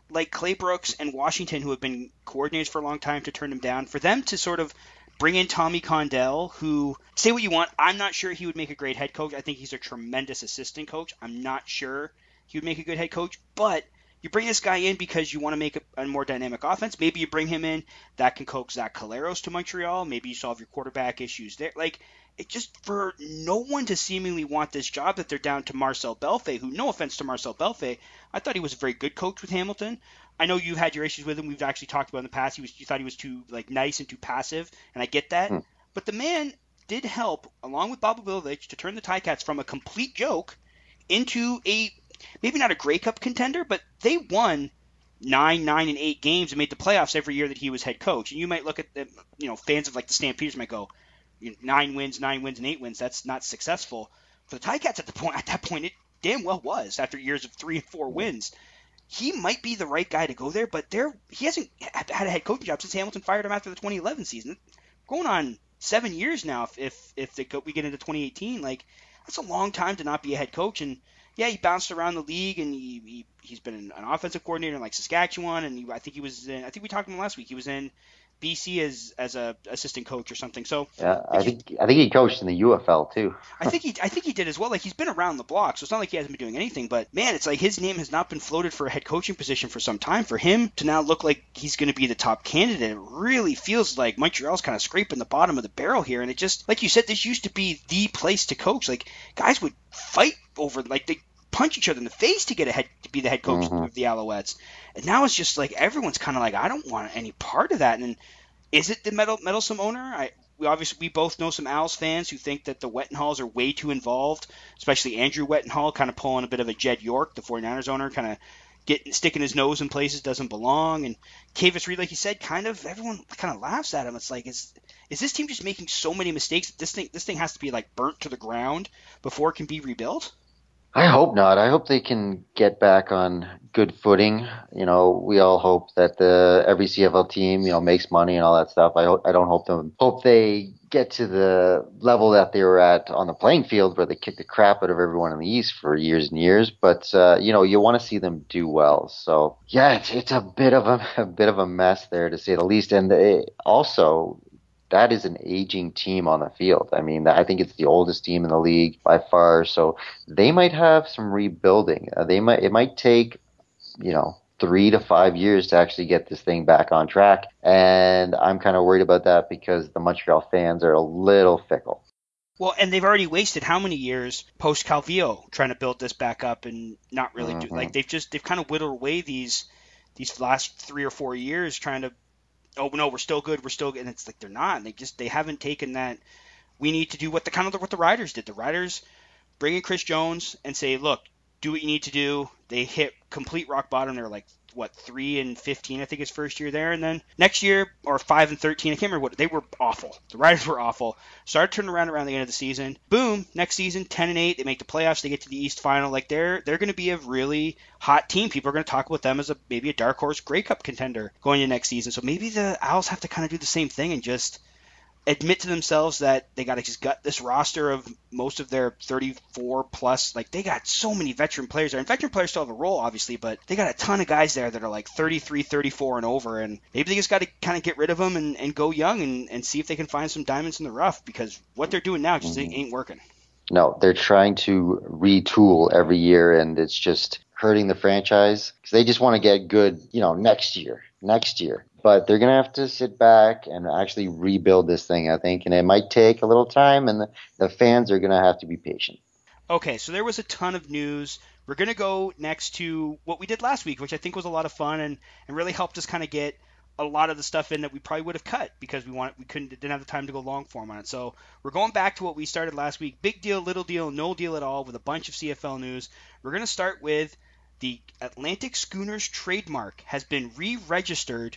like Clay Brooks and Washington, who have been coordinators for a long time, to turn him down, for them to sort of bring in Tommy Condell, who, say what you want, I'm not sure he would make a great head coach. I think he's a tremendous assistant coach. I'm not sure he would make a good head coach, but you bring this guy in because you want to make a, a more dynamic offense. Maybe you bring him in that can coax Zach Caleros to Montreal. Maybe you solve your quarterback issues there. Like, it just, for no one to seemingly want this job, that they're down to Marcel Belfait, who, no offense to Marcel Belfait, I thought he was a very good coach with Hamilton. I know you had your issues with him. We've actually talked about in the past. He was, you thought he was too like nice and too passive, and I get that. Hmm. But the man did help, along with Bob Obilovich, to turn the Ticats from a complete joke into a, maybe not a Grey Cup contender, but they won nine, nine, and eight games and made the playoffs every year that he was head coach. And you might look at the, you know, fans of like the Stampeders might go, nine wins, nine wins, and eight wins. That's not successful. For the Ticats at the point, at that point, it damn well was after years of three and four wins. He might be the right guy to go there, but there he hasn't had a head coaching job since Hamilton fired him after the twenty eleven season. Going on seven years now. If if, if they go, we get into twenty eighteen, like that's a long time to not be a head coach. And yeah, he bounced around the league, and he, he he's been an offensive coordinator in like Saskatchewan, and he, I think he was in, I think we talked about him last week. He was in B C as as a assistant coach or something. So yeah, I think I think he coached in the U F L too. I think he I think he did as well. Like, he's been around the block, so it's not like he hasn't been doing anything. But man, it's like his name has not been floated for a head coaching position for some time. For him to now look like he's going to be the top candidate, it really feels like Montreal's kind of scraping the bottom of the barrel here. And it just, like you said, this used to be the place to coach. Like, guys would fight over, like, they punch each other in the face to get a head to be the head coach mm-hmm. of the Alouettes. And now it's just like everyone's kind of like, I don't want any part of that. And is it the meddle, meddlesome owner? I we obviously we both know some Owls fans who think that the Wettenhalls are way too involved, especially Andrew Wettenhall, kind of pulling a bit of a Jed York, the 49ers owner, kind of getting sticking his nose in places doesn't belong. And Kavis Reed, like you said, kind of everyone kind of laughs at him. It's like, is is this team just making so many mistakes that this thing this thing has to be like burnt to the ground before it can be rebuilt? I hope not. I hope they can get back on good footing. You know, we all hope that the every C F L team, you know, makes money and all that stuff. I hope, I don't hope them hope they get to the level that they were at on the playing field where they kicked the crap out of everyone in the East for years and years. But uh, you know, you want to see them do well. So yeah, it's, it's a bit of a, a bit of a mess there, to say the least. And they, also, that is an aging team on the field. I mean, I think it's the oldest team in the league by far. So they might have some rebuilding. Uh, they might. It might take, you know, three to five years to actually get this thing back on track. And I'm kind of worried about that because the Montreal fans are a little fickle. Well, and they've already wasted how many years post Calvillo trying to build this back up and not really mm-hmm. do like they've just they've kind of whittled away these these last three or four years trying to. Oh no, we're still good, we're still good, and it's like they're not. And they just they haven't taken that. We need to do what the kind of what the Riders did. The Riders bring in Chris Jones and say, look, do what you need to do. They hit complete rock bottom. They're like what three and fifteen, I think, his first year there, and then next year or five and thirteen, I can't remember what they were awful. The Riders were awful. Started turning around around the end of the season. Boom, next season ten and eight. They make the playoffs. They get to the East Final. Like they're they're going to be a really hot team. People are going to talk about them as a maybe a dark horse Grey Cup contender going into next season. So maybe the Owls have to kind of do the same thing and just admit to themselves that they got to just gut this roster of most of their thirty-four plus. Like they got so many veteran players there, and veteran players still have a role obviously, but they got a ton of guys there that are like thirty-three, thirty-four and over, and maybe they just got to kind of get rid of them and, and go young and, and see if they can find some diamonds in the rough, because what they're doing now just mm-hmm. ain't working. No, they're trying to retool every year, and it's just hurting the franchise because they just want to get good, you know, next year, next year. But they're going to have to sit back and actually rebuild this thing, I think. And it might take a little time, and the, the fans are going to have to be patient. Okay, so there was a ton of news. We're going to go next to what we did last week, which I think was a lot of fun and, and really helped us kind of get a lot of the stuff in that we probably would have cut because we wanted, we couldn't didn't have the time to go long form on it. So we're going back to what we started last week. Big deal, little deal, no deal at all, with a bunch of C F L news. We're going to start with the Atlantic Schooners trademark has been re-registered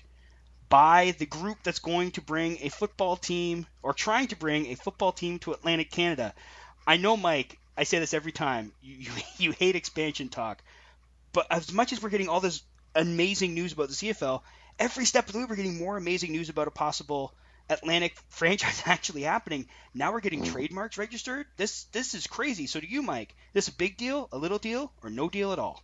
by the group that's going to bring a football team, or trying to bring a football team to Atlantic Canada. I know, Mike, I say this every time, you, you, you hate expansion talk, but as much as we're getting all this amazing news about the C F L, every step of the way we're getting more amazing news about a possible Atlantic franchise actually happening. Now we're getting trademarks registered. This this is crazy. So to you, Mike, this a big deal, a little deal, or no deal at all?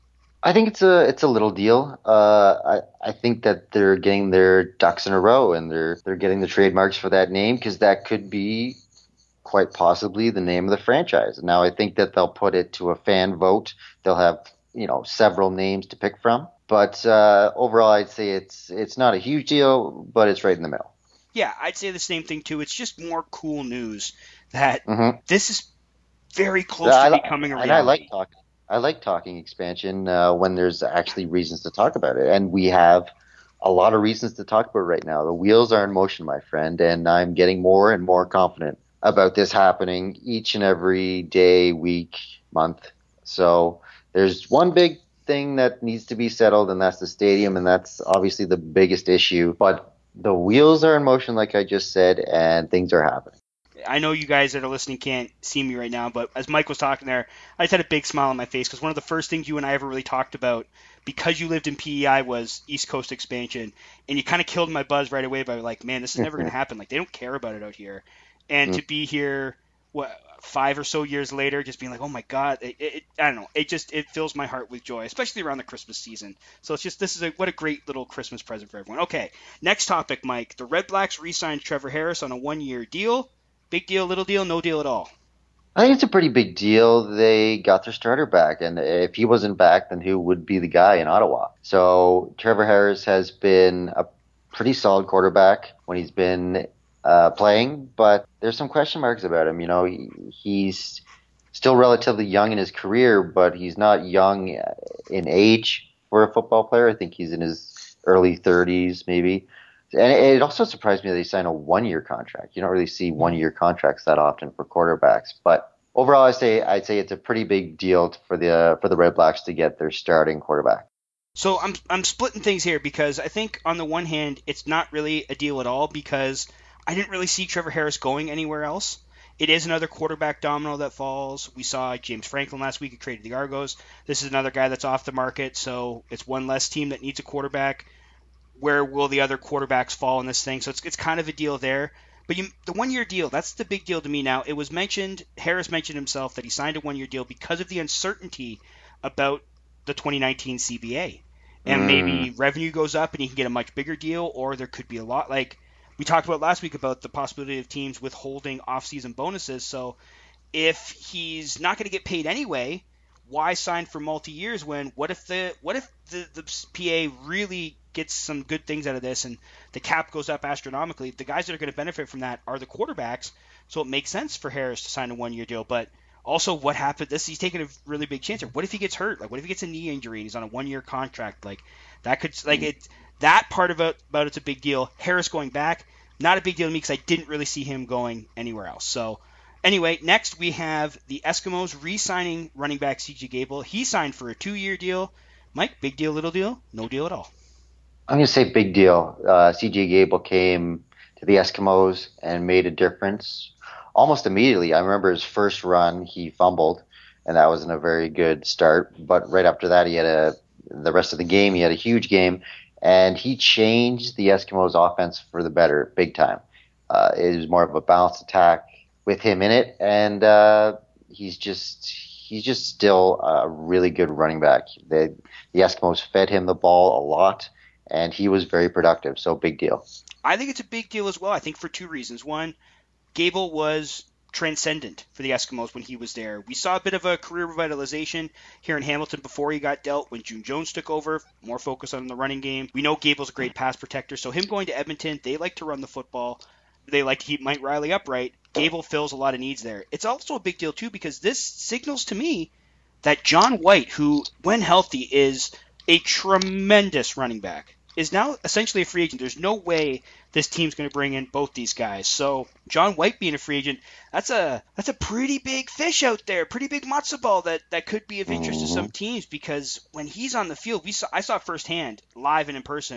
I think it's a it's a little deal. Uh, I I think that they're getting their ducks in a row and they're they're getting the trademarks for that name because that could be quite possibly the name of the franchise. Now I think that they'll put it to a fan vote. They'll have you know several names to pick from, but uh, overall I'd say it's it's not a huge deal, but it's right in the middle. Yeah, I'd say the same thing too. It's just more cool news that Mm-hmm. this is very close I, to li- becoming a and I like reality. talking. I like talking expansion uh, when there's actually reasons to talk about it, and we have a lot of reasons to talk about it right now. The wheels are in motion, my friend, and I'm getting more and more confident about this happening each and every day, week, month. So there's one big thing that needs to be settled, and that's the stadium, and that's obviously the biggest issue. But the wheels are in motion, like I just said, and things are happening. I know you guys that are listening can't see me right now, but as Mike was talking there, I just had a big smile on my face because one of the first things you and I ever really talked about, because you lived in P E I, was East Coast expansion, and you kind of killed my buzz right away by like, man, this is never going to happen. Like they don't care about it out here, and to be here, what five or so years later, just being like, oh my god, it, it, I don't know, it just it fills my heart with joy, especially around the Christmas season. So it's just this is a what a great little Christmas present for everyone. Okay, next topic, Mike. The Red Blacks re-signed Trevor Harris on a one-year deal. Big deal, little deal, no deal at all. I think it's a pretty big deal. They got their starter back, and if he wasn't back, then who would be the guy in Ottawa? So Trevor Harris has been a pretty solid quarterback when he's been uh, playing, but there's some question marks about him. You know, he, he's still relatively young in his career, but he's not young in age for a football player. I think he's in his early thirties, maybe. And it also surprised me that they signed a one-year contract. You don't really see one-year contracts that often for quarterbacks. But overall, I say I'd say it's a pretty big deal for the for the Red Blacks to get their starting quarterback. So I'm I'm splitting things here because I think on the one hand it's not really a deal at all because I didn't really see Trevor Harris going anywhere else. It is another quarterback domino that falls. We saw James Franklin last week who traded the Argos. This is another guy that's off the market, so it's one less team that needs a quarterback. Where will the other quarterbacks fall in this thing? So it's it's kind of a deal there. But you, the one-year deal, that's the big deal to me now. It was mentioned, Harris mentioned himself that he signed a one-year deal because of the uncertainty about the twenty nineteen C B A. And Mm. maybe revenue goes up and he can get a much bigger deal, or there could be a lot. Like we talked about last week about the possibility of teams withholding off-season bonuses. So if he's not going to get paid anyway, why sign for multi-years when what if the what if the, the P A really gets some good things out of this and the cap goes up astronomically? The guys that are going to benefit from that are the quarterbacks, so it makes sense for Harris to sign a one-year deal. But also, what happened? This he's taking a really big chance. What if he gets hurt? Like, what if he gets a knee injury and he's on a one-year contract? Like, that could like it. That part of it about it's a big deal. Harris going back, not a big deal to me because I didn't really see him going anywhere else. So. Anyway, next we have the Eskimos re-signing running back C J Gable. He signed for a two-year deal. Mike, big deal, little deal? No deal at all. I'm going to say big deal. Uh, C J Gable came to the Eskimos and made a difference almost immediately. I remember his first run, he fumbled, and that wasn't a very good start. But right after that, he had a the rest of the game, he had a huge game, and he changed the Eskimos' offense for the better, big time. Uh, it was more of a balanced attack with him in it, and uh, he's just he's just still a really good running back. The, the Eskimos fed him the ball a lot, and he was very productive, so big deal. I think it's a big deal as well, I think for two reasons. One, Gable was transcendent for the Eskimos when he was there. We saw a bit of a career revitalization here in Hamilton before he got dealt when June Jones took over, more focus on the running game. We know Gable's a great pass protector, so him going to Edmonton, they like to run the football. They like to keep Mike Riley upright. Gable fills a lot of needs there. It's also a big deal, too, because this signals to me that John White, who, when healthy, is a tremendous running back, is now essentially a free agent. There's no way this team's going to bring in both these guys. So John White being a free agent, that's a that's a pretty big fish out there, pretty big matzo ball that, that could be of interest mm-hmm. to some teams because when he's on the field, we saw I saw firsthand, live and in person,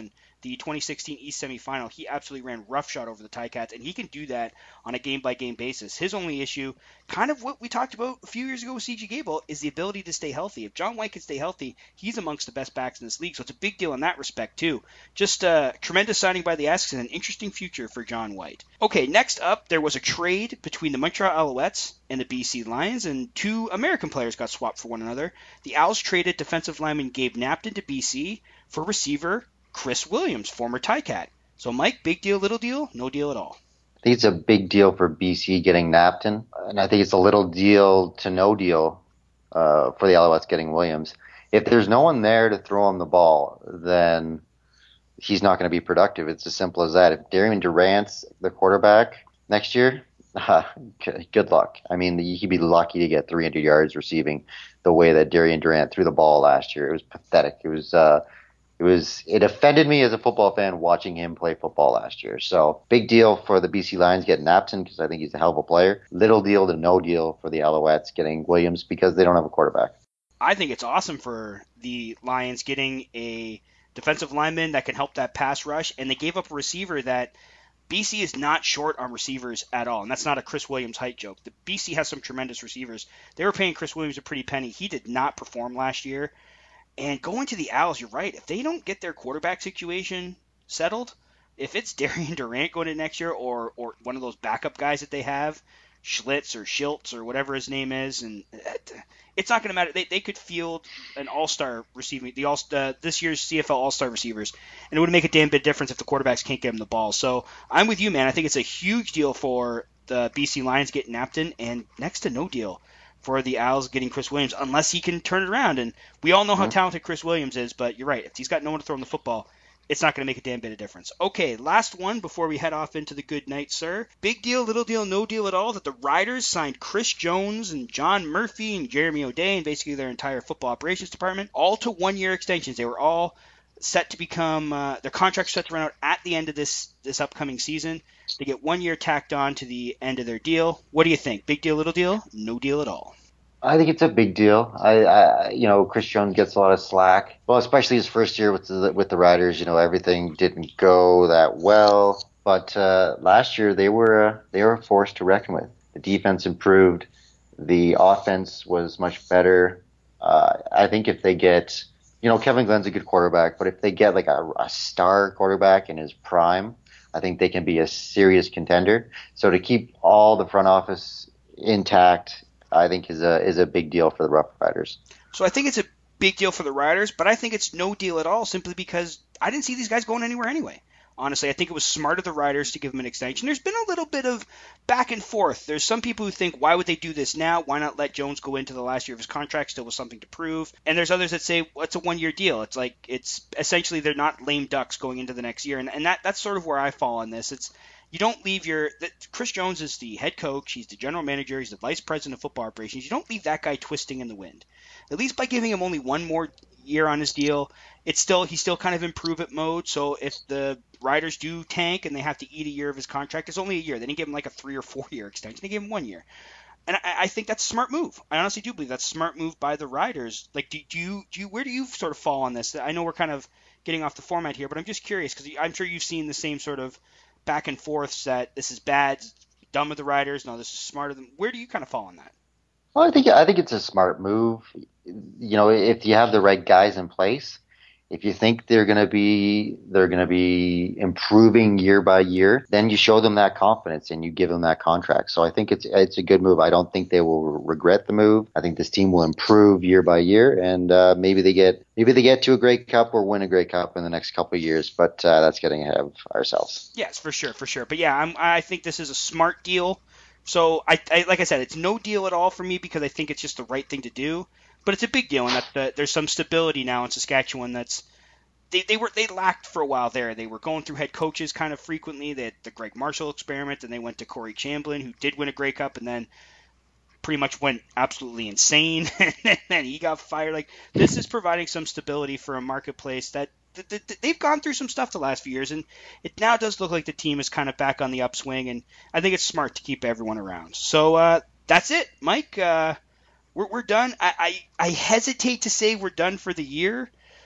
the twenty sixteen East semifinal, he absolutely ran roughshod over the Ticats, and he can do that on a game-by-game basis. His only issue, kind of what we talked about a few years ago with C J Gable, is the ability to stay healthy. If John White can stay healthy, he's amongst the best backs in this league, so it's a big deal in that respect too. Just a tremendous signing by the Asks and an interesting future for John White. Okay, next up, there was a trade between the Montreal Alouettes and the B C Lions, and two American players got swapped for one another. The Owls traded defensive lineman Gabe Napton to B C for receiver Chris Williams, former Ticat. So, Mike, big deal, little deal, no deal at all? I think it's a big deal for B C getting Napton, and I think it's a little deal to no deal uh, for the Alouettes getting Williams. If there's no one there to throw him the ball, then he's not going to be productive. It's as simple as that. If Darian Durant's the quarterback next year, uh, good luck. I mean, he'd be lucky to get three hundred yards receiving the way that Darian Durant threw the ball last year. It was pathetic. It was, uh, it was, it offended me as a football fan watching him play football last year. So big deal for the B C Lions getting Napton because I think he's a hell of a player. Little deal to no deal for the Alouettes getting Williams because they don't have a quarterback. I think it's awesome for the Lions getting a defensive lineman that can help that pass rush, and they gave up a receiver that B C is not short on receivers at all, and that's not a Chris Williams height joke. The B C has some tremendous receivers. They were paying Chris Williams a pretty penny. He did not perform last year. And going to the Owls, you're right. If they don't get their quarterback situation settled, if it's Darian Durant going in next year or or one of those backup guys that they have, Schlitz or Schiltz or whatever his name is, and it's not going to matter. They they could field an all-star receiving the all uh, this year's C F L all-star receivers, and it would make a damn bit difference if the quarterbacks can't get them the ball. So I'm with you, man. I think it's a huge deal for the B C Lions getting Napton, and next to no deal for the Owls getting Chris Williams, unless he can turn it around. And we all know how talented Chris Williams is, but you're right. If he's got no one to throw him the football, it's not going to make a damn bit of difference. Okay, last one before we head off into the good night, sir. Big deal, little deal, no deal at all that the Riders signed Chris Jones and John Murphy and Jeremy O'Day and basically their entire football operations department all to one-year extensions. They were all set to become uh, – their contracts set to run out at the end of this, this upcoming season. They get one year tacked on to the end of their deal. What do you think? Big deal, little deal, no deal at all? I think it's a big deal. I, I, you know, Chris Jones gets a lot of slack. Well, especially his first year with the with the Riders. You know, everything didn't go that well. But uh, last year they were uh, they were a force to reckon with. The defense improved. The offense was much better. Uh, I think if they get, you know, Kevin Glenn's a good quarterback, but if they get like a, a star quarterback in his prime, I think they can be a serious contender. So to keep all the front office intact, I think is a is a big deal for the Rough Riders. So I think it's a big deal for the Riders, but I think it's no deal at all simply because I didn't see these guys going anywhere anyway. Honestly, I think it was smart of the Riders to give them an extension. There's been a little bit of back and forth. There's some people who think, why would they do this now? Why not let Jones go into the last year of his contract still with something to prove? And there's others that say, well, it's a one-year deal. It's like, it's essentially they're not lame ducks going into the next year. And, and that that's sort of where I fall on this. It's You don't leave your – Chris Jones is the head coach. He's the general manager. He's the vice president of football operations. You don't leave that guy twisting in the wind. At least by giving him only one more year on his deal, it's still he's still kind of improve-it mode. So if the Riders do tank and they have to eat a year of his contract, it's only a year. They didn't give him like a three- or four-year extension. They gave him one year. And I, I think that's a smart move. I honestly do believe that's a smart move by the Riders. Like, do, do you do you, where do you sort of fall on this? I know we're kind of getting off the format here, but I'm just curious because I'm sure you've seen the same sort of back and forths that this is bad, dumb of the Riders. No, this is smarter than. Where do you kind of fall on that? Well, I think I think it's a smart move. You know, if you have the right guys in place, if you think they're going to be they're going to be improving year by year, then you show them that confidence and you give them that contract. So I think it's it's a good move. I don't think they will regret the move. I think this team will improve year by year, and uh, maybe they get maybe they get to a Grey Cup or win a Grey Cup in the next couple of years. But uh, that's getting ahead of ourselves. Yes, for sure, for sure. But yeah, I'm, I think this is a smart deal. So I, I like I said, it's no deal at all for me because I think it's just the right thing to do. But it's a big deal in that the, there's some stability now in Saskatchewan that's they, they were they lacked for a while there. They were going through head coaches kind of frequently. They had the Greg Marshall experiment, and they went to Corey Chamblin, who did win a Grey Cup, and then pretty much went absolutely insane, and then he got fired. Like, this is providing some stability for a marketplace that, that, that they've gone through some stuff the last few years, and it now does look like the team is kind of back on the upswing, and I think it's smart to keep everyone around. So uh, that's it, Mike. Uh, we're we're done. I, I I hesitate to say we're done for the year,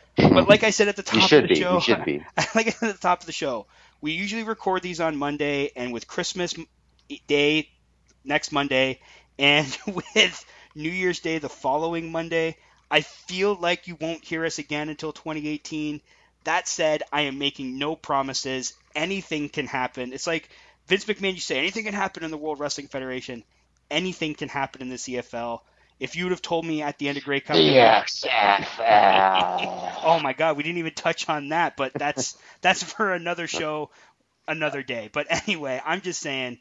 But like I said at the top You should of the be. show, You should be. like I said at the top of the show, we usually record these on Monday, and with Christmas Day next Monday, and with New Year's Day the following Monday, I feel like you won't hear us again until twenty eighteen. That said, I am making no promises. Anything can happen. It's like Vince McMahon, you say anything can happen in the World Wrestling Federation. Anything can happen in the C F L. If you would have told me at the end of Grey Cup, the X F L. Oh my God, we didn't even touch on that, but that's that's for another show, another day. But anyway, I'm just saying,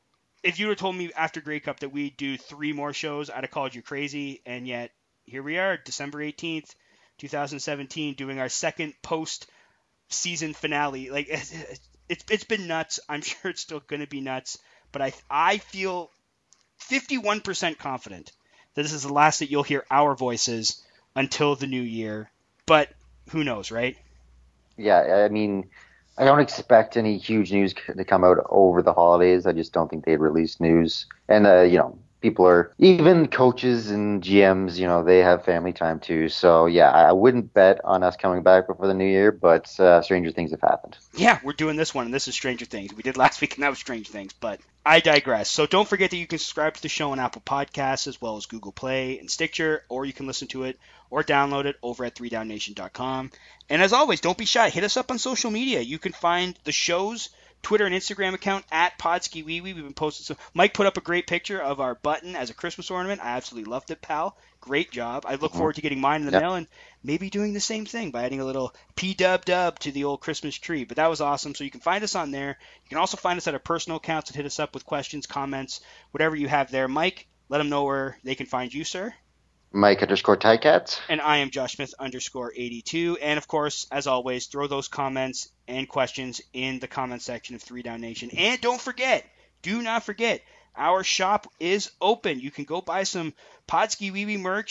if you would have told me after Grey Cup that we'd do three more shows, I'd have called you crazy. And yet, here we are, December eighteenth, twenty seventeen, doing our second post-season finale. Like, it's, it's, it's been nuts. I'm sure it's still going to be nuts. But I, I feel fifty-one percent confident that this is the last that you'll hear our voices until the new year. But who knows, right? Yeah, I mean, I don't expect any huge news to come out over the holidays. I just don't think they'd release news. And, uh, you know, people are, even coaches and G Ms, you know, they have family time too. So, yeah, I wouldn't bet on us coming back before the new year, but uh, stranger things have happened. Yeah, we're doing this one, and this is Stranger Things. We did last week, and that was Strange Things, but I digress. So don't forget that you can subscribe to the show on Apple Podcasts as well as Google Play and Stitcher, or you can listen to it or download it over at three down nation dot com. And as always, don't be shy. Hit us up on social media. You can find the show's Twitter and Instagram account at PodskiWeeWee. We've been posting some. Mike put up a great picture of our button as a Christmas ornament. I absolutely loved it, pal. Great job. I look forward to getting mine in the Yep. mail and maybe doing the same thing by adding a little P-dub-dub to the old Christmas tree. But that was awesome. So you can find us on there. You can also find us at our personal accounts and hit us up with questions, comments, whatever you have there. Mike, let them know where they can find you, sir. Mike underscore Tycats. And I am Josh Smith underscore eighty-two. And of course, as always, throw those comments and questions in the comment section of three down nation. And don't forget, do not forget, our shop is open. You can go buy some PodskiWeeWee merch,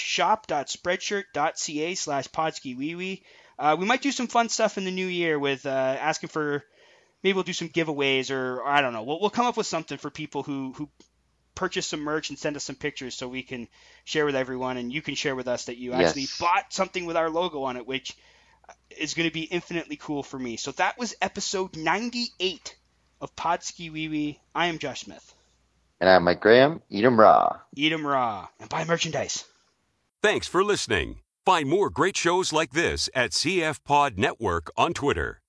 shop.spreadshirt.ca slash PodskiWeeWee. Uh, we might do some fun stuff in the new year with uh, asking for, maybe we'll do some giveaways or, or I don't know. We'll, we'll come up with something for people who, who purchase some merch and send us some pictures so we can share with everyone, and you can share with us that you Yes. actually bought something with our logo on it, which is going to be infinitely cool for me. So that was episode ninety-eight of PodskiWeeWee. I am Josh Smith. And I'm Mike Graham. Eat 'em raw. Eat 'em raw and buy merchandise. Thanks for listening. Find more great shows like this at C F Pod Network on Twitter.